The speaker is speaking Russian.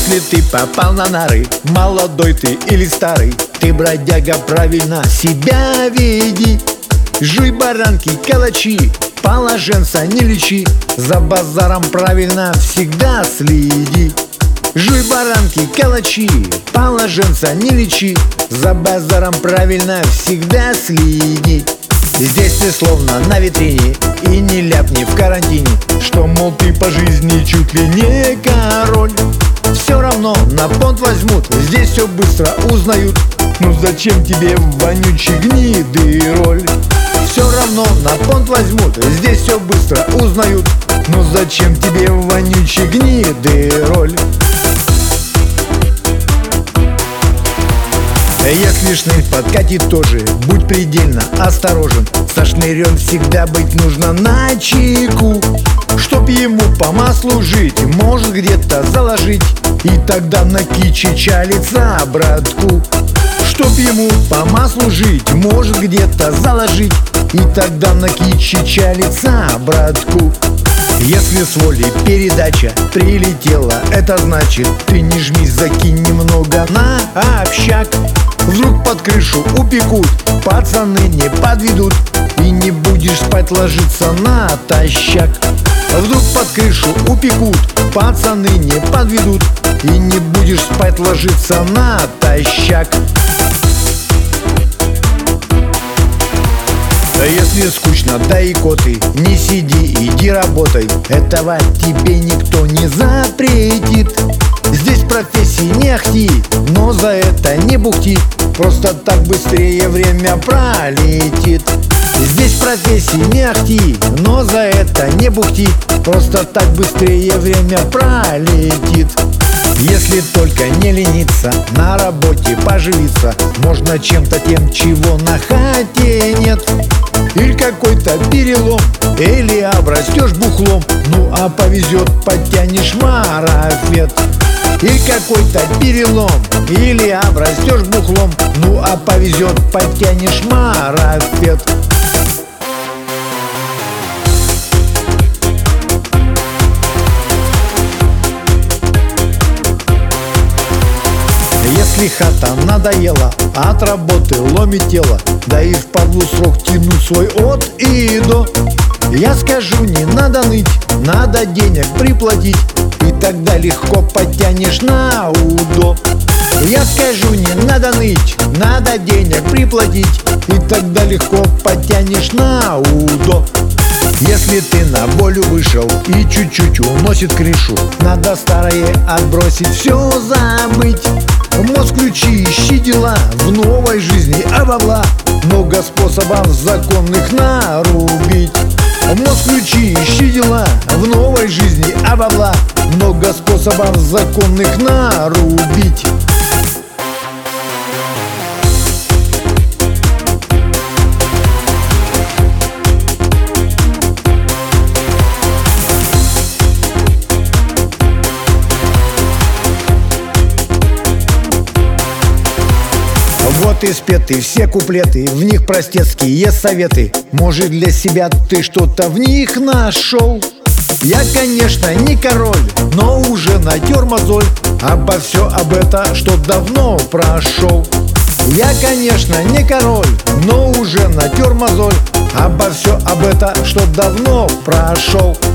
Если ты попал на нары, молодой ты или старый, ты, бродяга, правильно себя веди. Жуй баранки, калачи, положенца не лечи, за базаром правильно всегда следи. Жуй баранки, калачи, положенца не лечи, за базаром правильно всегда следи. Здесь ты словно на витрине, и не ляпни в карантине, что, мол, ты по жизни чуть ли не король. Все равно на понт возьмут, здесь все быстро узнают. Ну зачем тебе вонючий гниды роль? Все равно на понт возьмут, здесь все быстро узнают. Ну зачем тебе вонючий гниды роль? Если шнырь подкатит тоже, будь предельно осторожен. Со шнырем всегда быть нужно начеку, чтоб ему по маслу жить, может где-то заложить, и тогда на кичича лица, братку. Чтоб ему по маслу жить, может где-то заложить, и тогда на кичича лица, братку. Если с воли передача прилетела, это значит, ты не жмись, закинь немного на общак. Вдруг под крышу упекут, пацаны не подведут, и не будешь спать ложиться натощак. Вдруг под крышу упекут, пацаны не подведут, и не будешь спать ложиться натощак. Если скучно, да и коты, не сиди, иди работай, этого тебе никто не запретит. Здесь профессии не ахти, но за это не бухти, просто так быстрее время пролетит. Здесь профессии не ахти, но за это не бухти, просто так быстрее время пролетит. Если только не лениться, на работе поживиться, можно чем-то тем, чего на хате нет. Или какой-то перелом, или обрастешь бухлом, ну а повезет, подтянешь марафет. Или какой-то перелом, или обрастешь бухлом, ну а повезет, подтянешь марафет. Если хата надоела, от работы ломит тело, да и впадлу срок тянуть свой от и до, я скажу, не надо ныть, надо денег приплатить, и тогда легко подтянешь на УДО. Я скажу, не надо ныть, надо денег приплатить, и тогда легко подтянешь на УДО. Если ты на волю вышел и чуть-чуть уносит крышу, надо старое отбросить, все забыть. Мозг включи, ищи дела, в новой жизни обабла много способов законных нарубить. Мозг включи, ищи дела, в новой жизни обабла много способов законных нарубить. Вот и спеты все куплеты, в них простецкие советы. Может, для себя ты что-то в них нашел? Я, конечно, не король, но уже натер мозоль обо все об это, что давно прошел. Я, конечно, не король, но уже натер мозоль обо все об это, что давно прошел.